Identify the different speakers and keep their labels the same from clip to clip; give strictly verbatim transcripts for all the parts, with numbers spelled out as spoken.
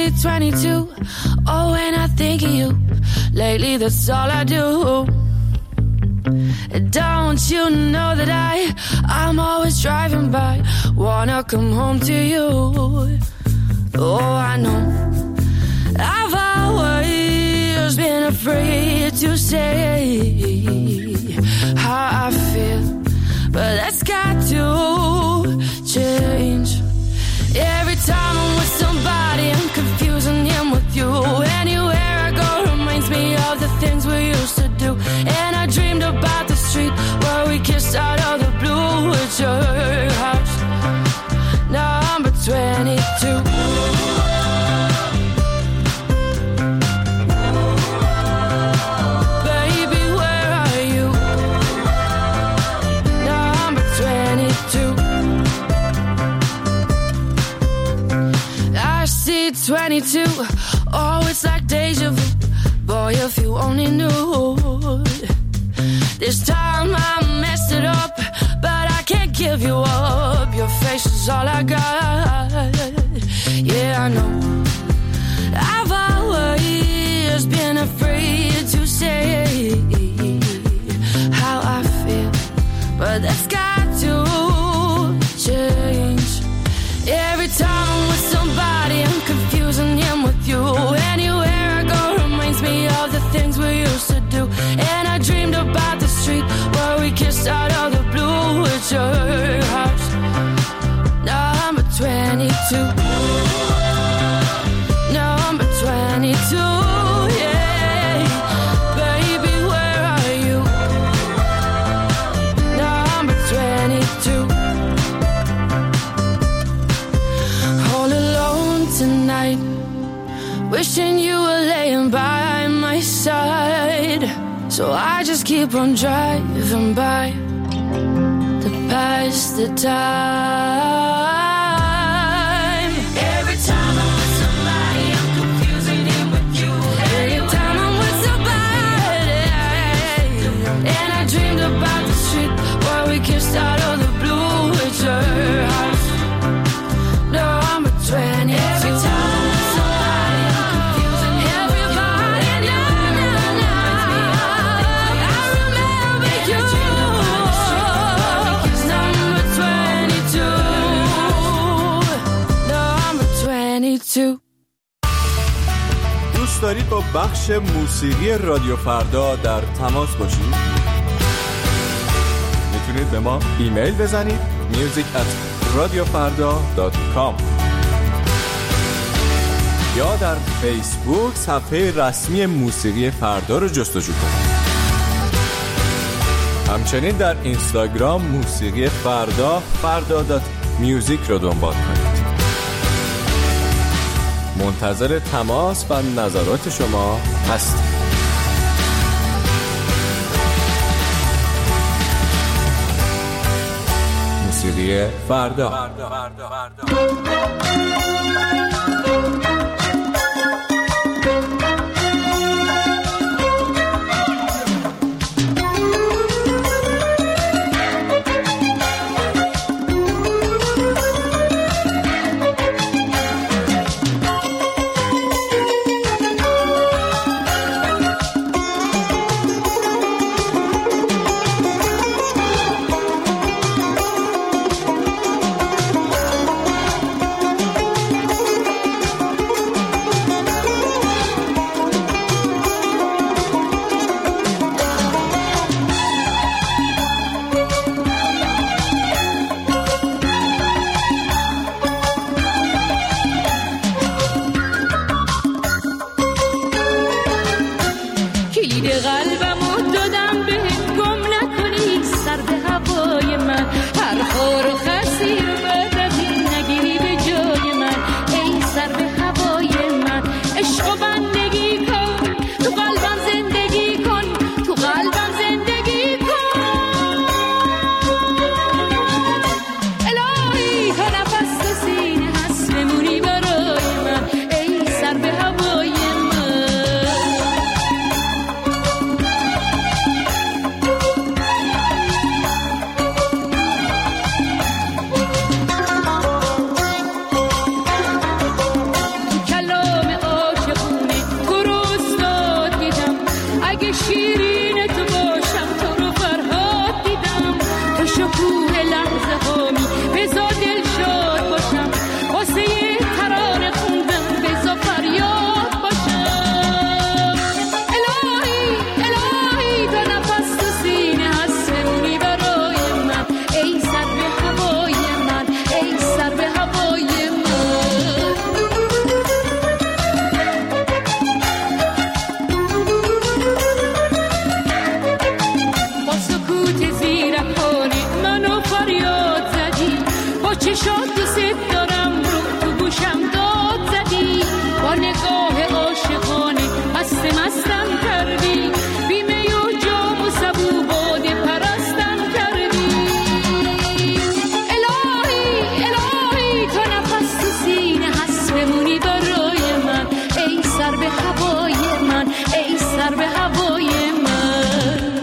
Speaker 1: see twenty-two. Oh, when I think of you, lately that's all I do. Don't you know that I, I'm always driving by, wanna come home to you. Oh, I know I've always been afraid to say how I feel, but that's got to change. Every time I'm with somebody, I'm confusing him with you. Anywhere I go reminds me of the things we used to do. And I dreamed about the street where we kissed out of the blue at your house. Number twenty-two. Baby, where are you? Number twenty-two. I see twenty-two. Oh, it's like deja vu. Boy, if you only knew. This time I messed it up, but I can't give you up. Your face is all I got. Yeah, I know I've always been afraid to say how I feel, but that's got to change. Every time I'm with somebody, I'm confusing him with you. Anywhere I go reminds me of the things we used to do. And I dreamed about the street where we kissed out of the blue at your house. Number twenty-two. Number twenty-two, yeah. Baby, where are you? Number twenty-two. All alone tonight, wishing you were laying by my side. So I just keep on driving by to pass the time. Every time I'm with somebody, I'm confusing him with you. Every time I'm with somebody, and I dreamed about the street where we kissed out of the blue at your house. No, I'm a twenty. Every time I'm with somebody, I'm confusing everybody. No, no, no. I remember you. Number twenty-two. Number twenty-two.
Speaker 2: دوست دارید با بخش موسیقی رادیو فردا در تماس باشید؟ میتونید به ما ایمیل بزنید music at radiofarda dot com یا در فیسبوک صفحه رسمی موسیقی فردا رو جستجو کنید. همچنین در اینستاگرام موسیقی فردا فردا دات میوزیک رو دنبال کنید. منتظر تماس و نظرات شما هستیم. موسیقی فردا.
Speaker 1: به هوای من، ای سر به هوای من.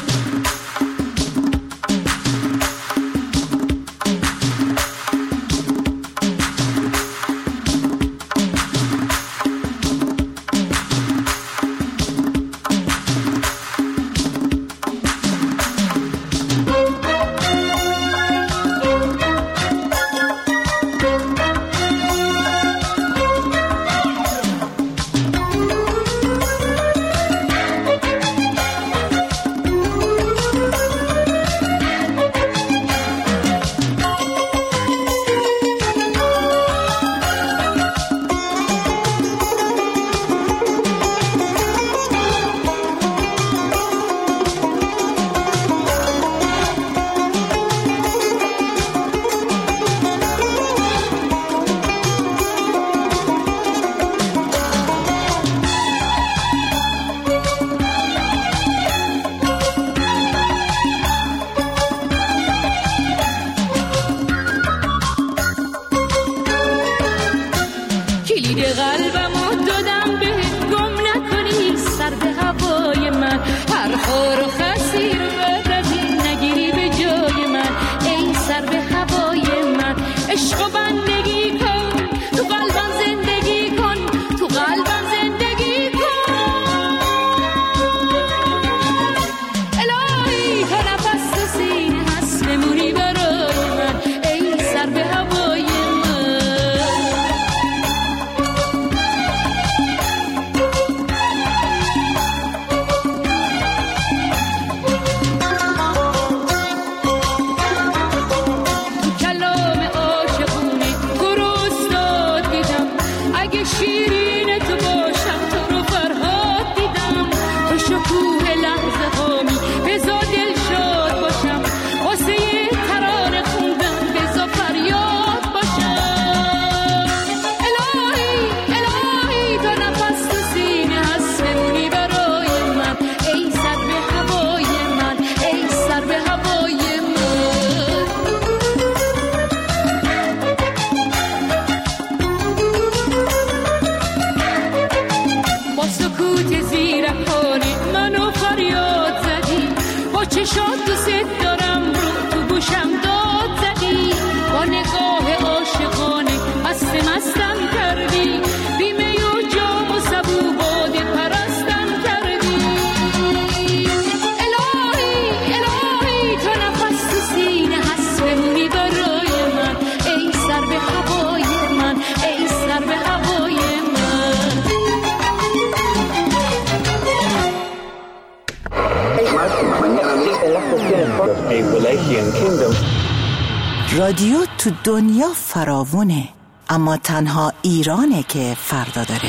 Speaker 3: رادیو تو دنیا فراوونه، اما تنها ایرانه که فردا داره.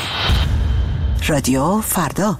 Speaker 3: رادیو فردا.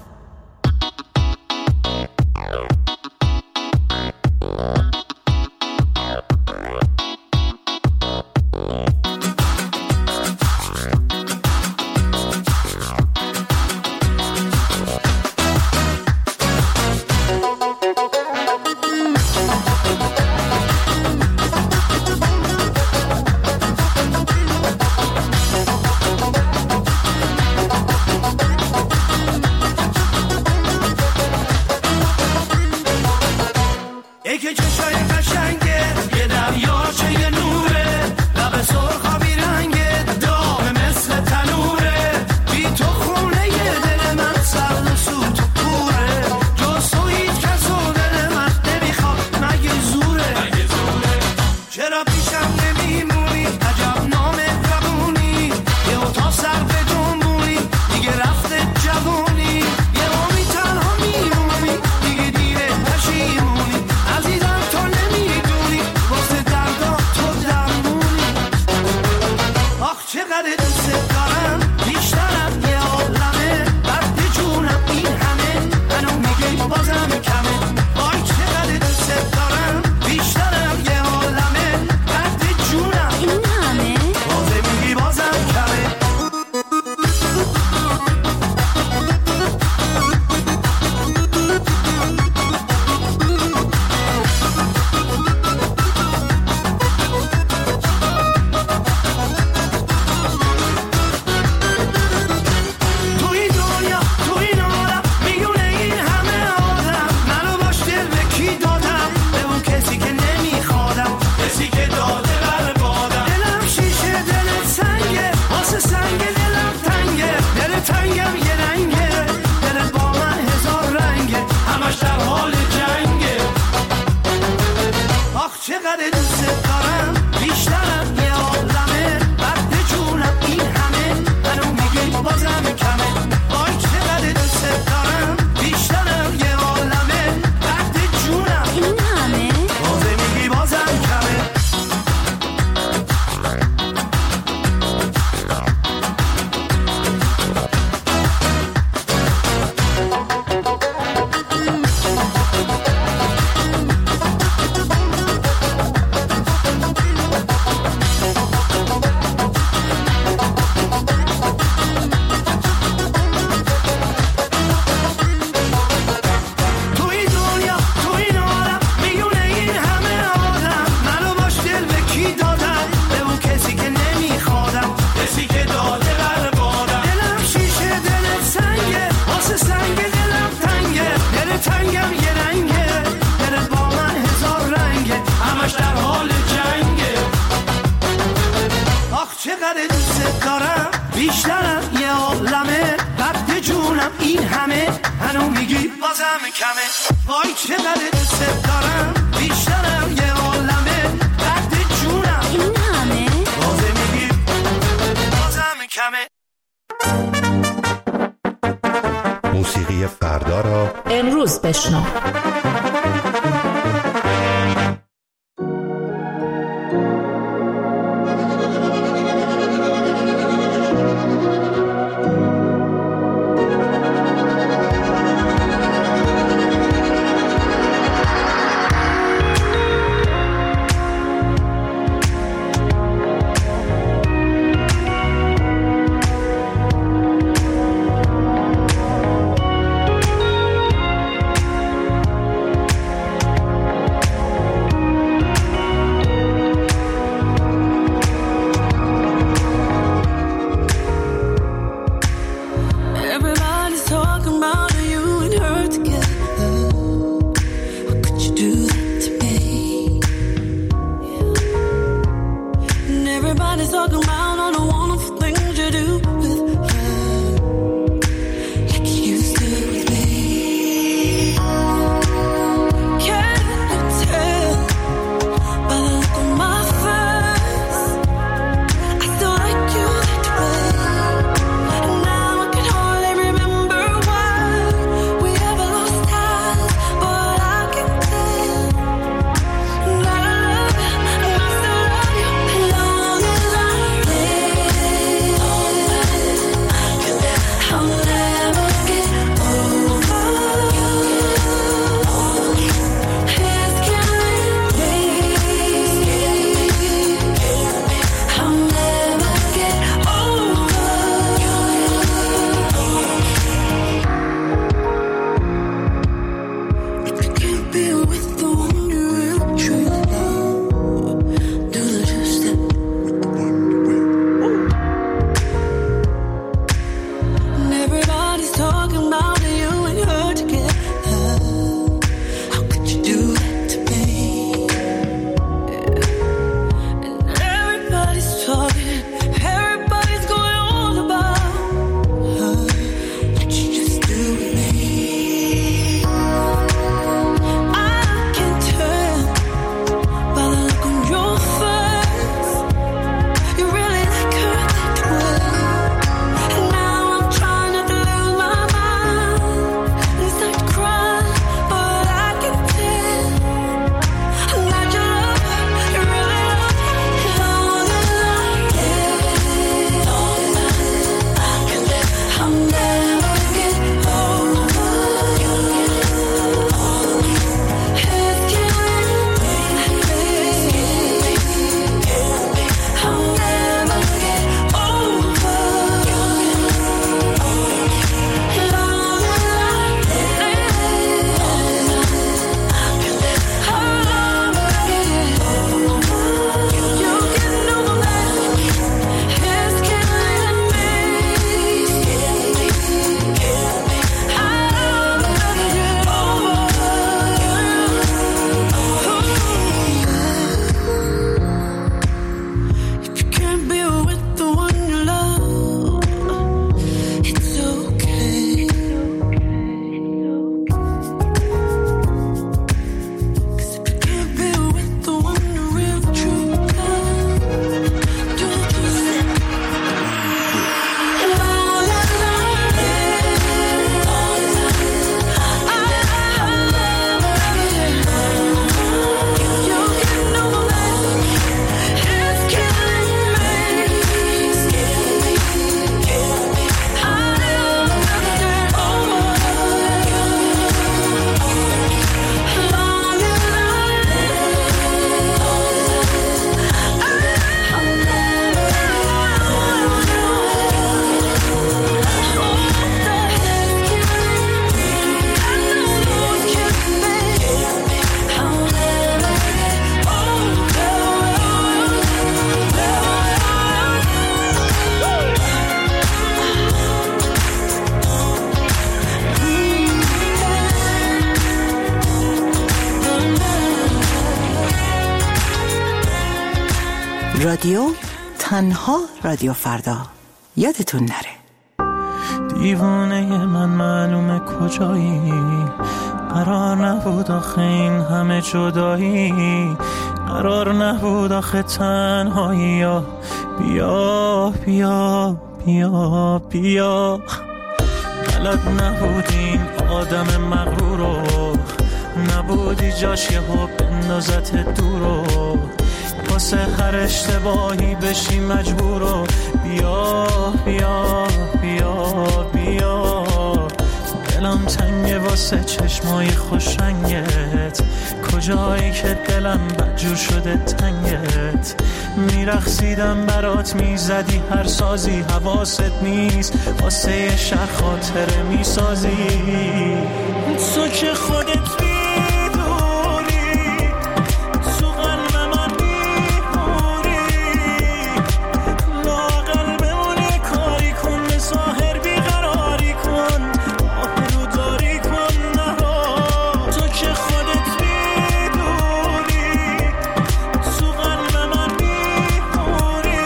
Speaker 4: کمه وای چقدر دوست دارم بیشترم یه عالمه درد جونم
Speaker 1: این همه
Speaker 4: بازه میگی بازم کمه.
Speaker 5: موسیقی فردا را
Speaker 6: امروز بشنو.
Speaker 3: رادیو تنها رادیو فردا، یادتون نره.
Speaker 7: دیوانه من معلومه کجایی،
Speaker 6: قرار نبود آخه این همه جدایی، قرار نبود آخه تنهایی. یا بیا بیا بیا بیا، بلد نبودی این آدم مغرور رو، نبودی جاش یه ها بندازت دور رو، واسه هر اشتباهی بشی مجبور رو. بیا بیا بیا بیا، دلم تنگه واسه چشمای خوش رنگت، کجایی که دلم بدجور شده تنگت. میرقصیدم برات میزدی هر سازی، حواست نیست واسه یه شهر خاطره میسازی. تو که خودت میدونی تو قلب من میمونی، لااقل بمونی کاری کن، به ظاهر بیقراری کن، آبرو داری کن نرو. تو که خودت میدونی تو قلب من میمونی،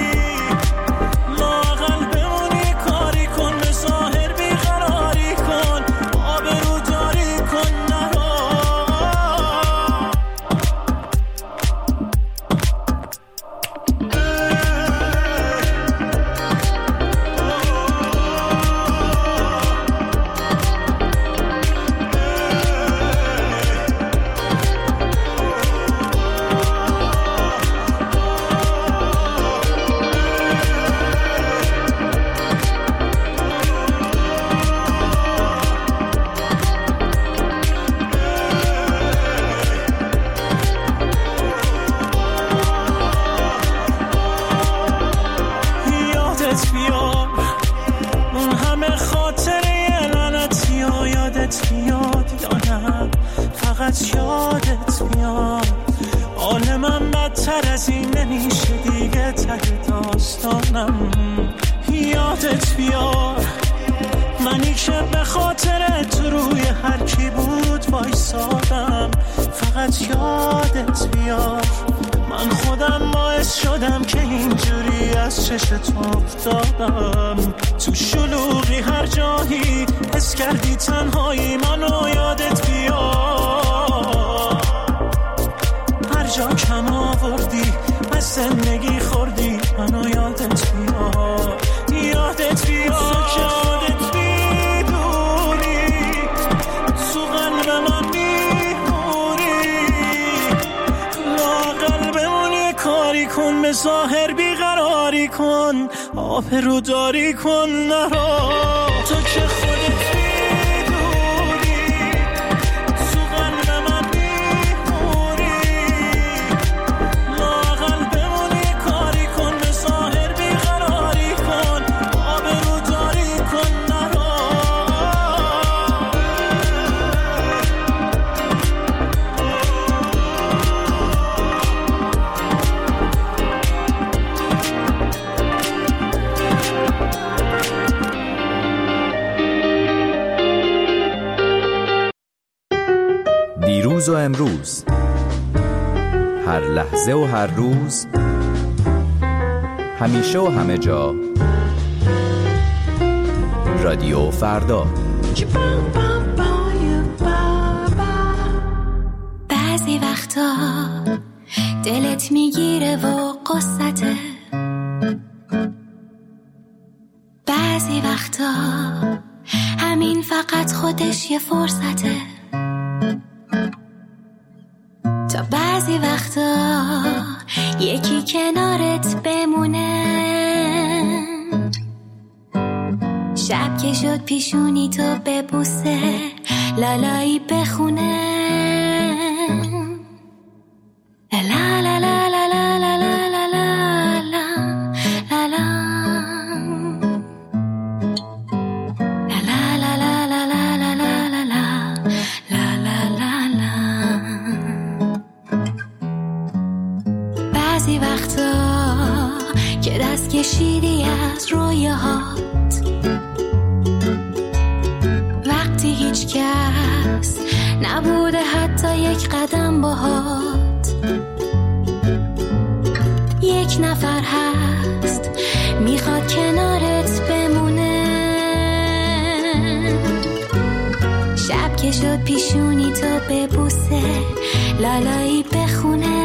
Speaker 6: لااقل بمونی کاری کن، به ظاهر بیقراری کن، آبرو داری کن نرو. یادت بیاد اون همه خاطره لعنتی ها، یادت بیاد یا نه فقط یادت بیاد. حال من بدتر از این نمیشه دیگه، ته داستانم. یادت بیاد منی که به خاطر تو روی هر کی بود وایسادم، فقط یادت بیاد من خودم باعث شدم که اینجوری از چشت افتادم. تو شلوغی هر جایی حس کردی تنهایی منو، یادت بیاد هر جا کم آوردی از زندگی خوردی منو، یادت بیاد یادت بیاد که خودت میدونی تو قلب من میمونی، لااقل بمونی کاری کن، به ظاهر بیقراری کن، آبرو داری کن نرو. تو که خودت میدونی تو قلب من میمونی، لااقل بمونی کاری کن، به ظاهر بیقراری کن، آبرو داری کن نرو.
Speaker 7: دیروز و امروز، هر لحظه و هر روز، همیشه و همه جا، رادیو فردا.
Speaker 1: بعضی وقتا دلت میگیره و قصته، بعضی وقتا همین فقط خودش یه فرصته، تا بعضی وقتا یکی کنارت بمونه، شب که شد پیشونی تو ببوسه، لالایی بخونه، لا لا لا لا لا لا لا لا لا لا لا بعضی وقتا که دست کشیدی از رویاهات، وقتی هیچ کس نبوده حتی یک قدم باهات، یک نفر هست میخواد کنارت بمونه، شب که شد پیشونی تو ببوسه لالایی بخونه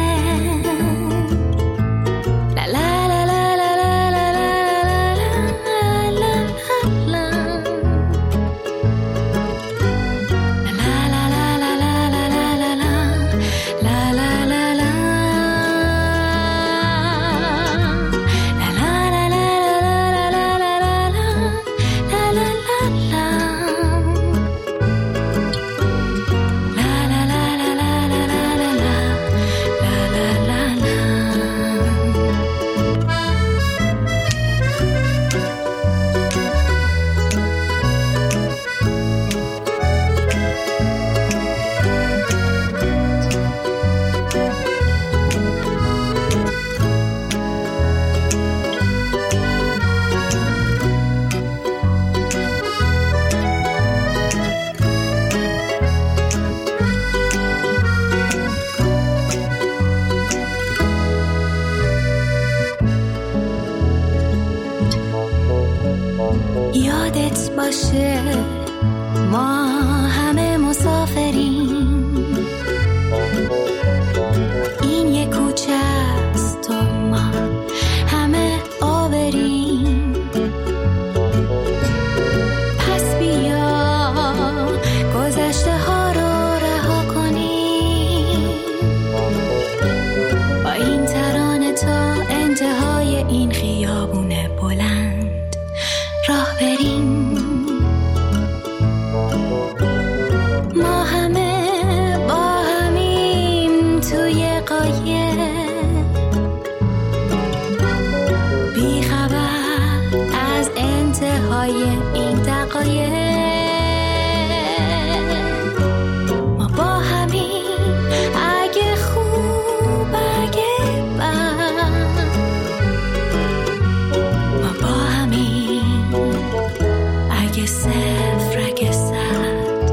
Speaker 1: یادت باشه ما همه مسافریم، این یک کوچه است و ما همه آوریم. پس بیا گذشته ها رو رها کنیم، با این ترانه تا انتهای این خیابون بلند راه بریم. ما همه با همیم توی قایق، بی خبر از انتهای این دقایق. ما با همیم اگه خوب اگه بد، ما با همیم اگه صفر اگه صد.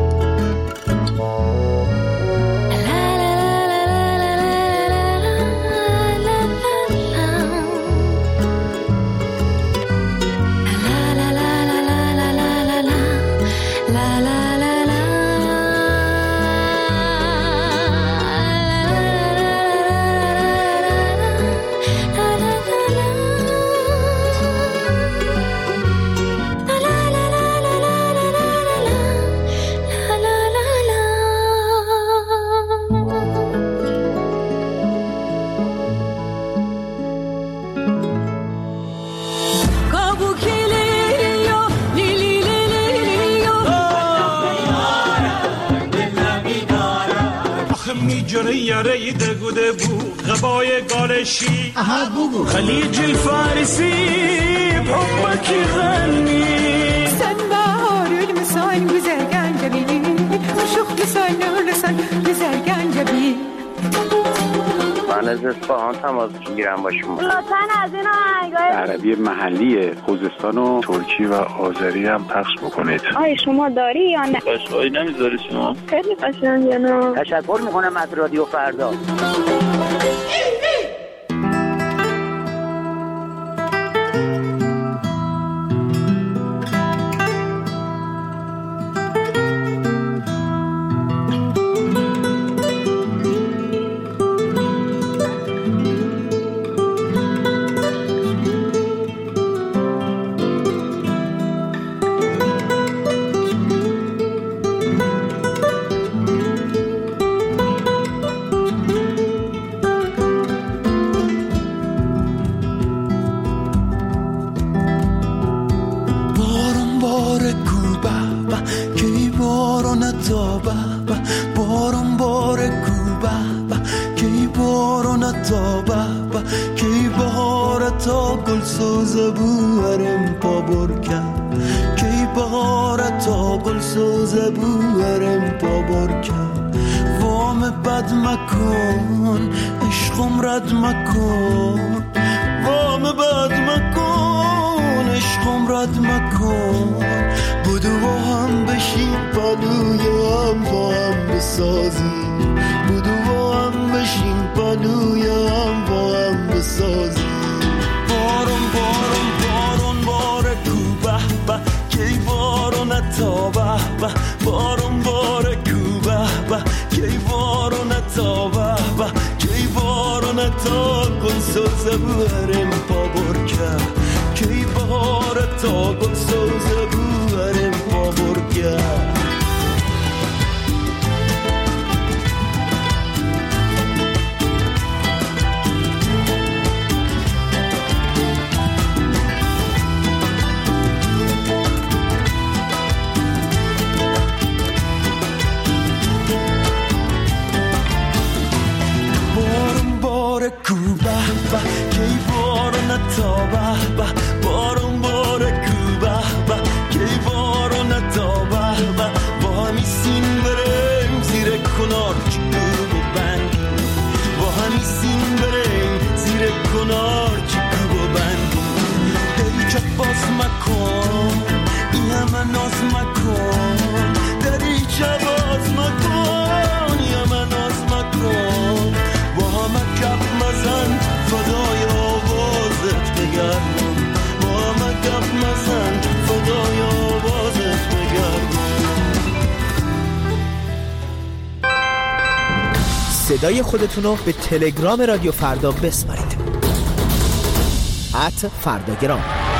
Speaker 6: میجره یاره دگوده بو غبای گالشی خلیج الفارسی بحبك يغني
Speaker 8: سن بهار المسان وزرقان جبيني وشوخ لسان ولسان وزرقان جبين.
Speaker 9: من از اصفهان تماس میگیرم با شما.
Speaker 10: لطفاً از این آهنگای
Speaker 11: عربی محلی خوزستان و ترکی و آذری هم پخش بکنید.
Speaker 10: آیا شما داری یا نه؟
Speaker 11: قشنگی نمیذاری شما؟
Speaker 10: خیلی قشنگه. نه
Speaker 9: تشکر میکنم از رادیو فردا.
Speaker 6: بارون بارون تا con sosa buarem pa borca che i bahara ta con sosa buarem pa borca Cuba, ba, che i borona toba, ba, boron bore Cuba, ba, che i borona toba, ba, ba mi sinverem zire konarch Cuba band, ba mi sinverem zire konarch Cuba band. Deri chabas makon, iyama naz makon, deri chabas makon, iyama naz makon. با هم کف مزن فدای آوازت بگردم با هم کف مزن فدای آوازت بگردم.
Speaker 12: صدای خودتونو به تلگرام رادیو فردا بسپارید ات فرداگرام.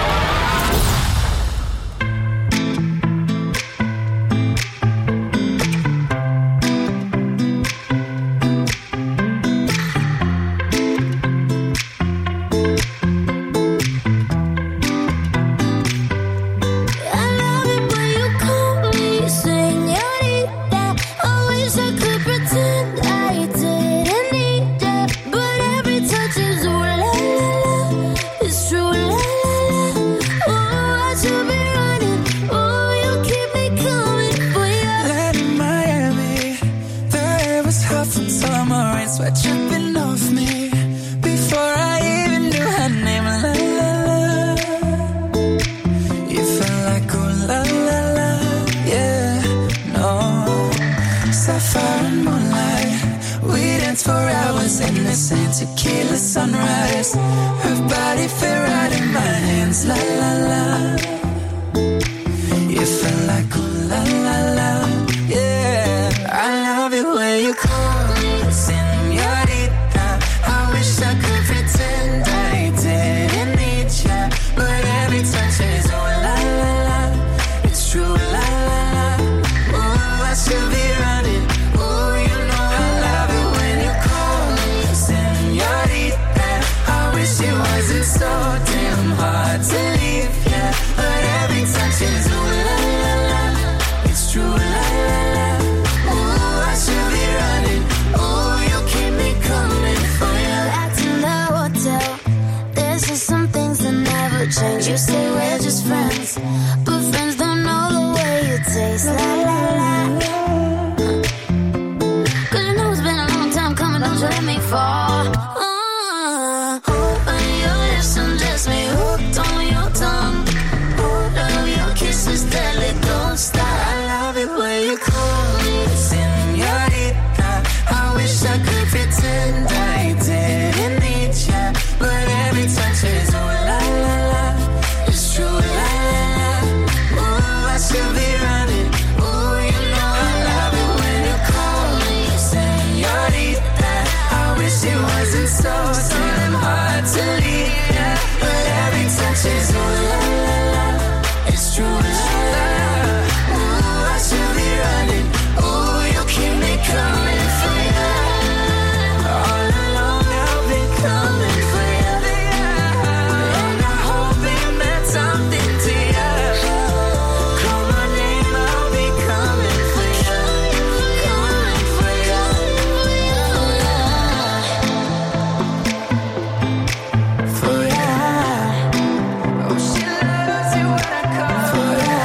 Speaker 13: Tequila sunrise, her body fit right in my hands, la la la. You feel like ooh la la la, yeah. I love it when you call me señorita. I wish I could pretend I didn't need ya, but every touch is ooh la la la. It's true la la la. Ooh, I should be running. Ooh, you know I love it when you call me señorita. I wish it wasn't so damn hard to leave, yeah. But every touch is ooh la la la. It's true la la la. Ooh, I should be running. Ooh, you keep me coming for you.
Speaker 1: Back in the hotel, there's just some things that never change. You say we're just friends, but friends don't know the way you taste. La la la. Cause you know it's been a long time coming, don't you let me fall. Uh, open your lips and just me hooked on your tongue. Hold of your kisses, deadly, don't stop.
Speaker 13: I love it when you call me señorita. I wish I could pretend I didn't need ya, but every touch is ooh la la la. It's true la la la. Ooh, I should be running. Ooh, you know I love it when you call me señorita. I wish it wasn't so damn hard to leave, yeah. But every touch is ooh la la la. It's true la la la. Ooh, I should be running. Ooh, you keep me coming for you. All along I've been coming for you, and I hope it meant something to you. Call my name, I'll be coming for you, coming for you. For you. Oh, she loves you when I call for you.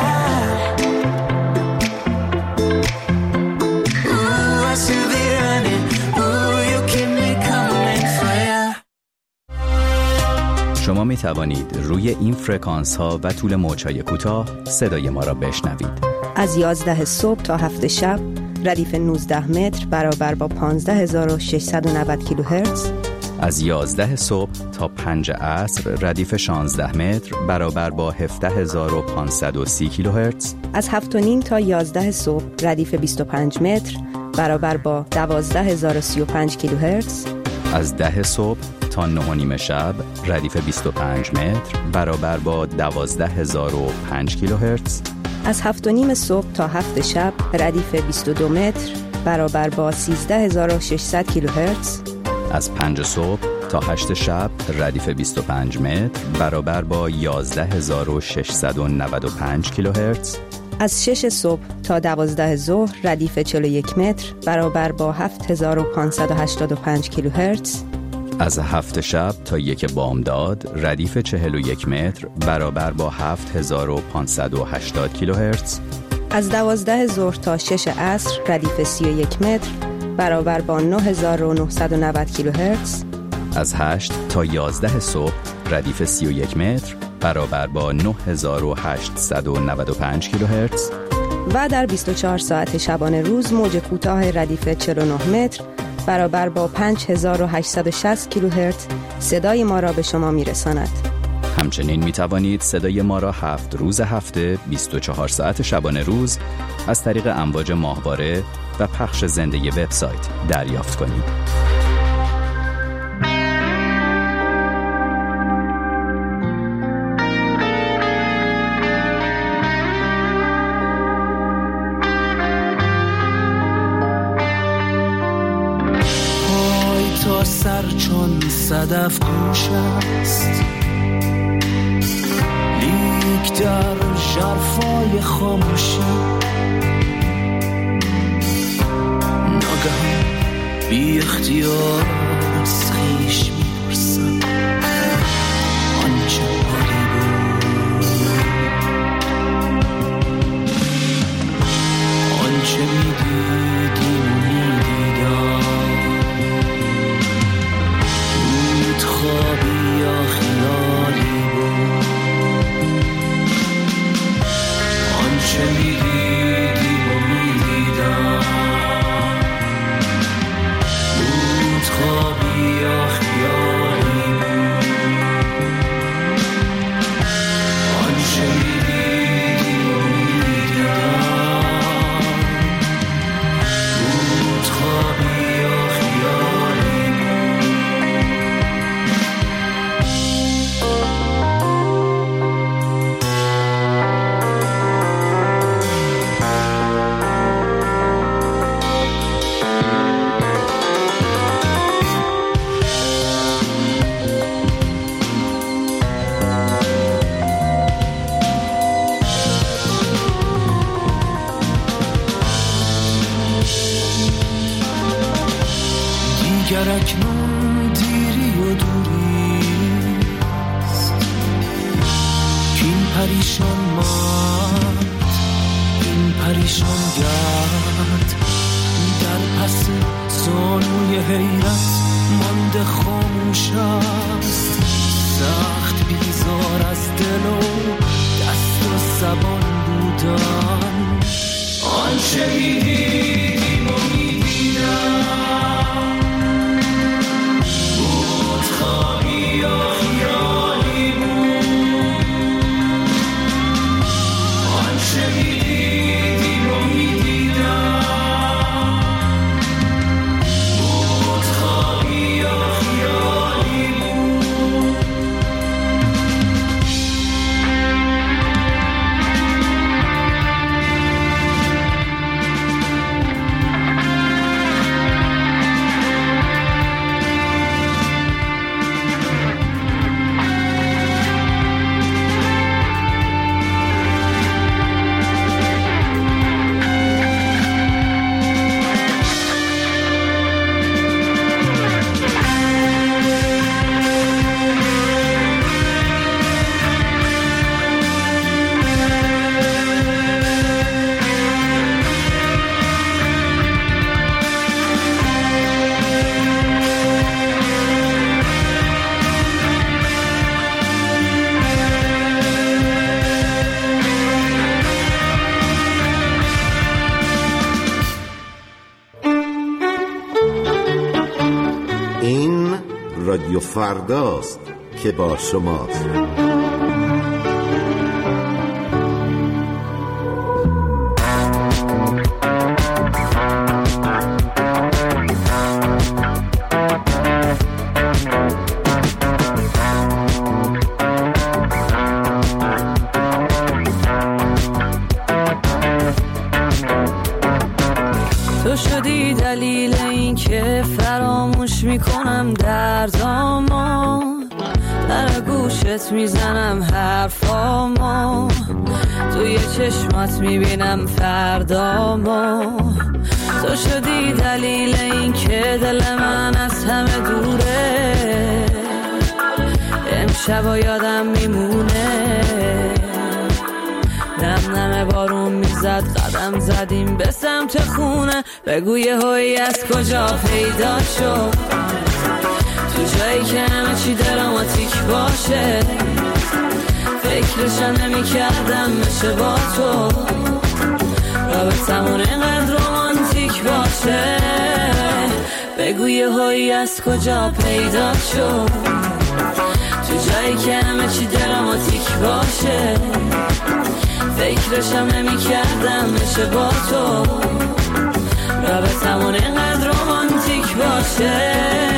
Speaker 13: Ooh, I should be running. Ooh, you keep me coming for you.
Speaker 7: شما می توانید روی این فرکانس ها و طول موج‌های کوتاه صدای ما را بشنوید.
Speaker 14: از یازده صبح تا هفت شب ردیف نوزده متر برابر با پانزده هزار و ششصد و نود کیلوهرتز.
Speaker 7: از یازده صبح تا پنج عصر ردیف شانزده متر برابر با هفده هزار و پانصد و سی کیلوهرتز.
Speaker 14: از هفت و نیم تا یازده صبح ردیف بیست و پنج متر برابر با دوازده هزار و سی و پنج کیلوهرتز.
Speaker 7: از ده صبح تا نه و نیم شب ردیف بیست و پنج متر برابر با دوازده هزار و پنج کیلوهرتز.
Speaker 14: از هفت و نیم صبح تا هفت شب ردیف بیست و دو متر برابر با سیزده هزار و ششصد کیلوهرتز.
Speaker 7: از پنج صبح تا هشت شب ردیف بیست و پنج متر برابر با یازده هزار و ششصد و نود و پنج کیلوهرتز.
Speaker 14: از شش صبح تا دوازده ظهر ردیف چهل و یک متر برابر با هفت هزار و پانصد و هشتاد و پنج کیلوهرتز.
Speaker 7: از هفت شب تا یک بامداد ردیف چهل و یک متر برابر با هفت هزار و پانصد و هشتاد کیلوهرتز.
Speaker 14: از دوازده ظهر تا شش عصر ردیف سی و یک متر برابر با نه هزار و نهصد و نود کیلوهرتز.
Speaker 7: از هشت تا یازده صبح ردیف سی و یک متر برابر با نه هزار و هشتصد و نود و پنج کیلوهرتز.
Speaker 14: و در بیست و چهار ساعت شبانه روز موج کوتاه ردیف چهل و نه متر برابر با پنج هزار و هشتصد و شصت کیلوهرتز صدای ما را به شما میرساند.
Speaker 7: همچنین می توانید صدای ما را هفت روز هفته بیست و چهار ساعت شبانه روز از طریق امواج ماهواره و پخش زنده وبسایت دریافت کنید.
Speaker 6: تا سر چون صدف گوش است، لیک در ژرفای خاموشی ناگهان بی اختیار از خویش میپرسم آنچه حالی بود، آنچه میدیدی میدیدم، خوابی یا خیالی بود، آنچه میدیدی و میدیدم، بود خوابی یا خیالی بود، آنچه میدیدی و میدیدم، بود خوابی یا خیالی بود. دیگر اکنون دیری و دوریست، این پریشان ماند، این پریشان گرد، در پس زانوی حیرت مانده خاموش است، سخت بیزار از دل و دست و زبان بودن، آنچه میدیدیم و میدیدم، خوابی یا خیالی بود، آنچه میدیدیم و میدیدم، بود خوابی یا خیالی بود.
Speaker 15: رادیو فرداست که با شماست.
Speaker 1: تو شدی دلیل این که فراموش میکنم دردامو، در گوشت میزنم حرفامو، توی چشمات میبینم فردامو. تو شدی دلیل این که دل من از همه دوره، امشب یادم میمونه. نم نم بارون میزد، قدم زدیم به سمت خونه. بگو یه هایی از کجا پیدا شد، تو جایی که همه چی دراماتیک باشه. فکرشم نمی کردم بشه با تو، رابطمون اینقدر رومانتیک باشه. بگو یه هایی از کجا پیدا شد، تو جایی که همه چی دراماتیک باشه. فکرشم نمی کردم بشه با تو، رابطمون اینقدر رومانتیک باشه.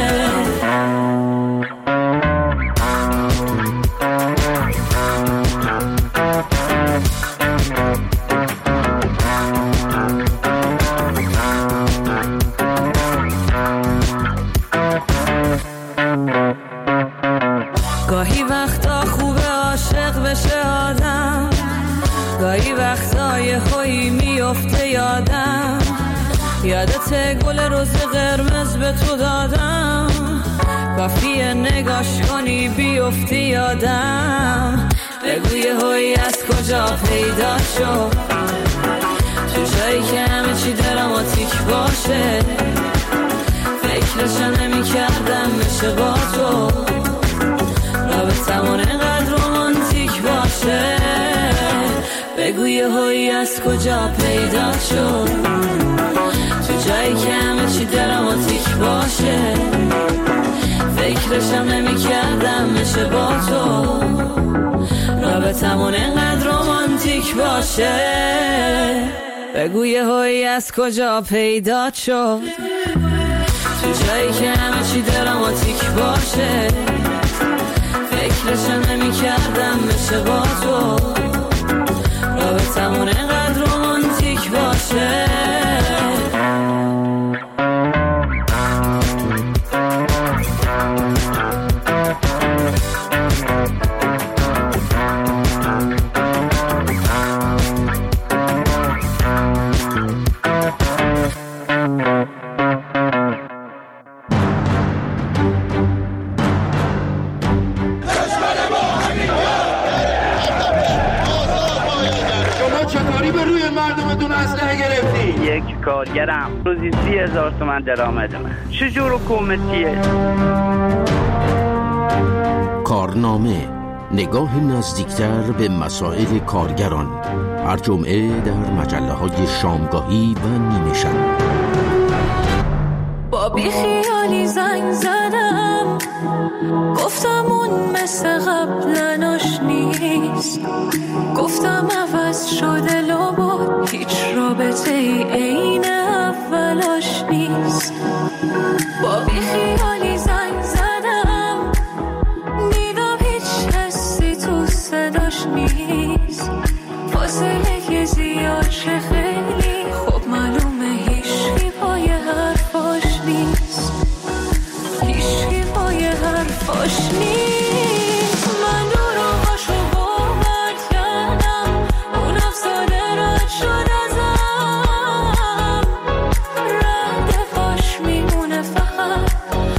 Speaker 1: گاهی وقتا خوبه عاشق بشه آدم، گاهی وقتا یه هایی میفته یادم. یادت گل روز قرمز به تو دادم، کافیه نگاش کنی بیفتی یادم. بگو یه هایی از کجا پیدا شد، تو جایی که همه چی دراماتیک باشه. فکرشم نمی کردم بشه با تو، رابطمون اینقدر رومانتیک باشه. بگو یه هایی از کجا پیدا شد، تو جایی که همه چی دراماتیک باشه. فکرشم نمی کردم بشه با تو، رابطمون اینقدر رومانتیک باشه. بگو یه هایی از کجا پیدا شد، تو جایی که همه چی دراماتیک باشه. فکرشم نمی کردم بشه با تو، رابطمون اینقدر رومانتیک باشه.
Speaker 9: کارگرم روزی سی هزار تومن درآمد من. چجور حکومتیه؟
Speaker 16: کارنامه، نگاه نزدیکتر به مسائل کارگران. هر جمعه در مجله های شامگاهی و نیمه شب.
Speaker 1: با بی خیالی زنگ زدم، گفتم اون مثل قبل آشنیست. گفتم عوض شده لابد، هیچ رابطه ای عین اولاش نیست. با بی خیالی زنگ زدم، دیدم هیچ حسی تو صداش نیست. فاصله که زیاد چه خیلی خب معلومه، هیچی پای حرفاش نیست، هیچی پای حرفاش نیست. من دروغاشو باور کردم، اون افسانه رد شد ازم. رد پاش میمونه فقط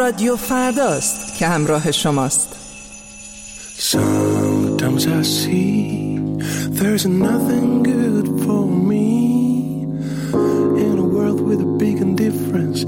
Speaker 17: رادیو فرداست که همراه شماست.
Speaker 6: Sometimes I see there's nothing good for me in a world with a big indifference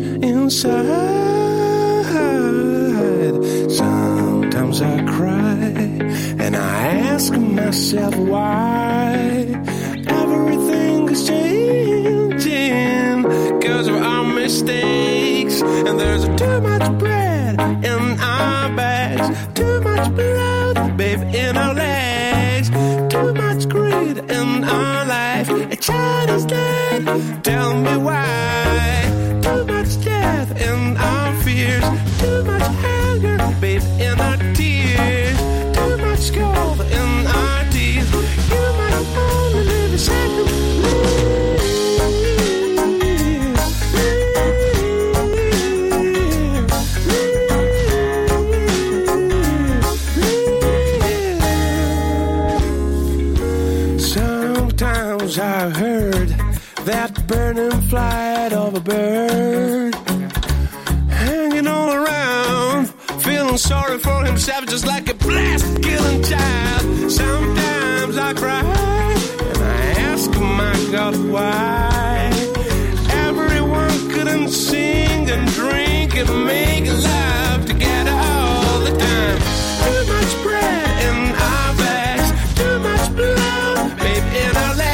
Speaker 6: inside. Sometimes I cry and I ask myself why everything is changing because of our mistakes, and there's too much bread in our bags, too much blood, babe, in our legs, too much greed in our life. A child is dead, tell me why. Too much death in our fears, too much anger, babe, in our tears, too much gold in our teeth. You might only live a second. I heard that burning flight of a bird hanging all around, feeling sorry for himself just like a blast-killing child. Sometimes I cry and I ask my God why everyone couldn't sing and drink and make love together all the time. Too much bread in our bags, too much blood, babe, in our legs.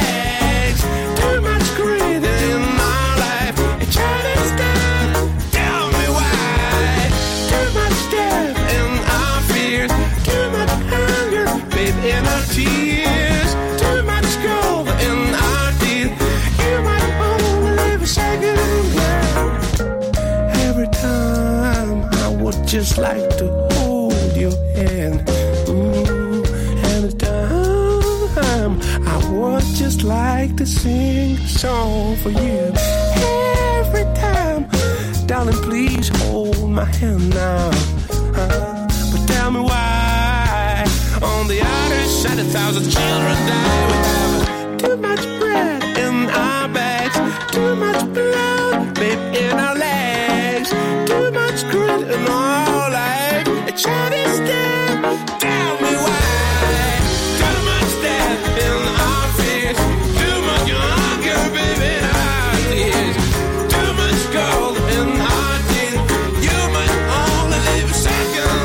Speaker 6: Tears, too much gold in our teeth. You might only live a second. Every time I would just like to hold your hand. Mm-hmm. Every time I would just like to sing a song for you. Every time, darling, please hold my hand now. Uh, but tell me why. On the other side, a thousand children die without too much bread in our bags, too much blood, babe, in our legs, too much grit in our life. A child is dead. Tell me why. Too much death in our fears, too much hunger, baby, in our tears, too much gold in our teeth. You might only live a second.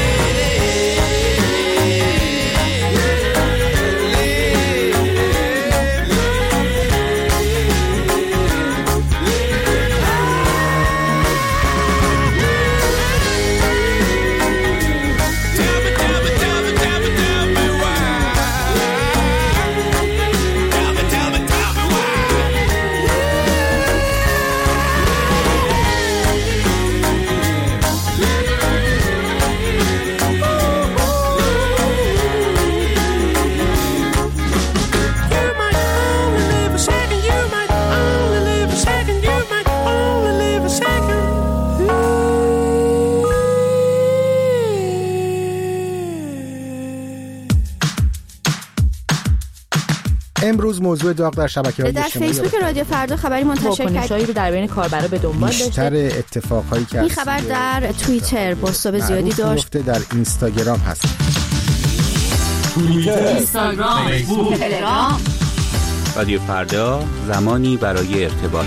Speaker 18: امروز موضوع داغ در شبکه‌های
Speaker 19: در
Speaker 18: اجتماعی
Speaker 19: فیسبوک رادیو فردا خبری منتشر
Speaker 14: واکنش‌هایی رو در بین کاربرا به دنبال داشته.
Speaker 18: بیشتر اتفاقهایی که
Speaker 19: این خبر در توییتر بازتاب زیادی داشت.
Speaker 18: در اینستاگرام هست.
Speaker 20: توییتر، اینستاگرام، فیسبوک، تلگرام.
Speaker 21: رادیو فردا، زمانی برای ارتباط.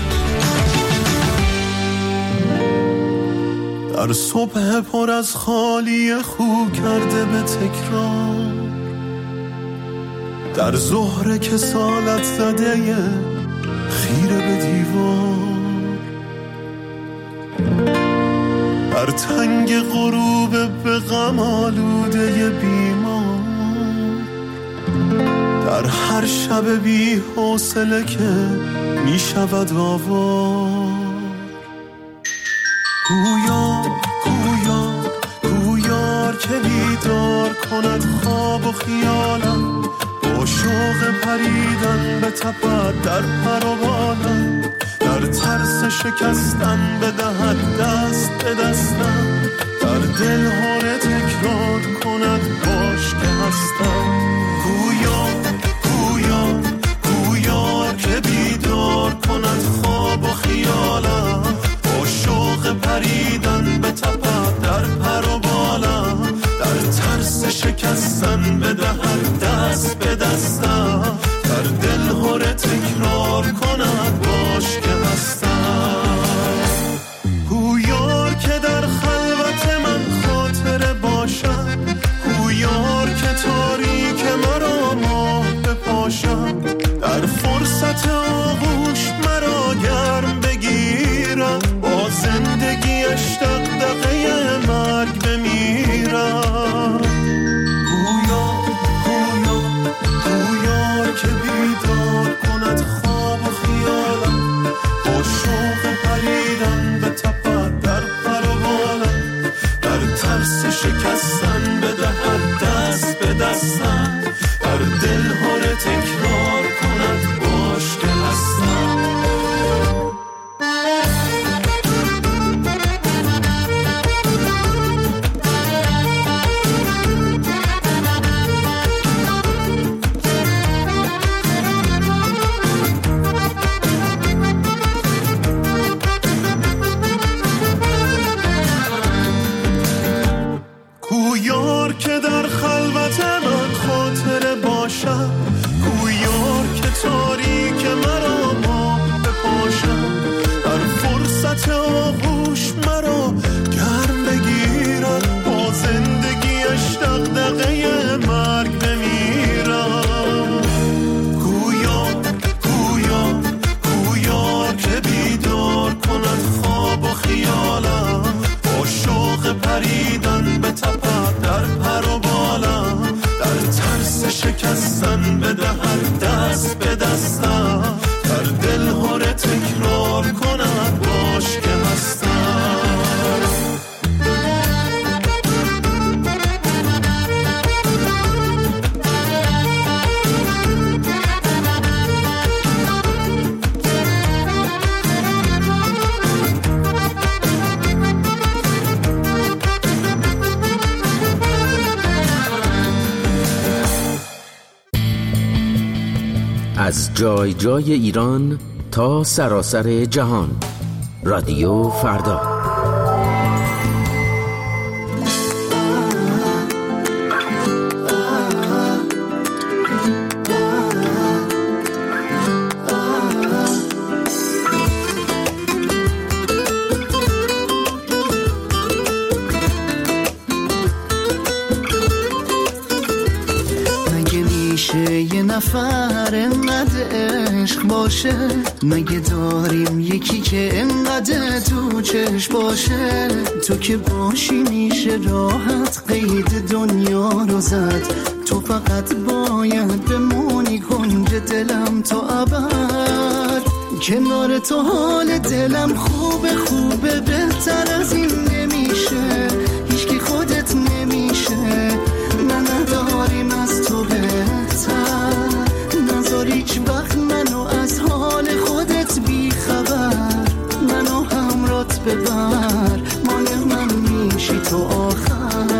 Speaker 6: در صبح پر از خالی خو کرده به تکرار، در ظهر کسالت زده خیره به دیوار، در تنگ غروب به غم آلوده بیمار، در هر شب بی حوصله که می شود آوار. گویا گویا گویار که بیدار کند خواب و خیالم، با شوق پریدن به تپد در پر و بالم، در ترس شکستن بدهد دست به دستم، در دل هاره تکرار کند باش که هستم. گویا گویا گویار که بیدار کند خواب و خیالم، با شوق پریدن به تپد
Speaker 4: واسه شکستن بده هر دست به دستم در دل هره تکرار کنم باش که هستم
Speaker 16: از جای جای ایران تا سراسر جهان، رادیو فردا.
Speaker 4: نفر انقدر عشق باشه مگه داریم یکی که انقدر تو چشم باشه تو که باشی میشه راحت قید دنیا رو زد تو فقط باید بمونی کنج دلم تا ابد کنار تو حال دلم خوبه خوبه بهتر از این نمیشه هیچ که خودت نمیشه نه نداریم از تو بهتر نذار هیچ وقت منو از حال خودت بی خبر منو همرات ببر مال من میشی تو آخر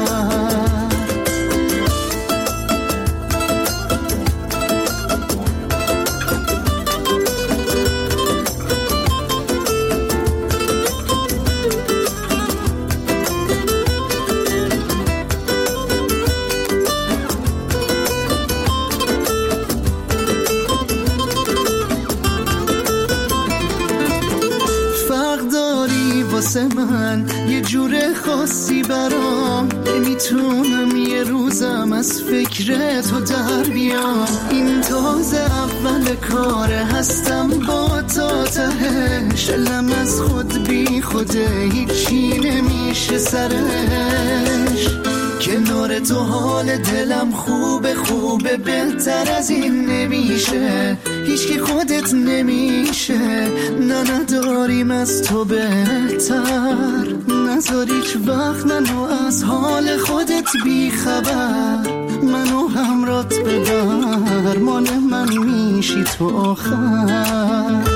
Speaker 4: من یه جور خاصی برام نمیتونم یه روزم از فکر تو در بیام این تازه اول کاره هستم با تا تهش دلم از خود بی خوده هیچی نمیشه سرش کنار تو حال دلم خوبه خوبه بهتر از این نمیشه هیچ که خودت نمیشه نه نداریم از تو بهتر نذار هیچ وقت منو از حال خودت بی خبر منو همرات ببر مال من میشی تو آخر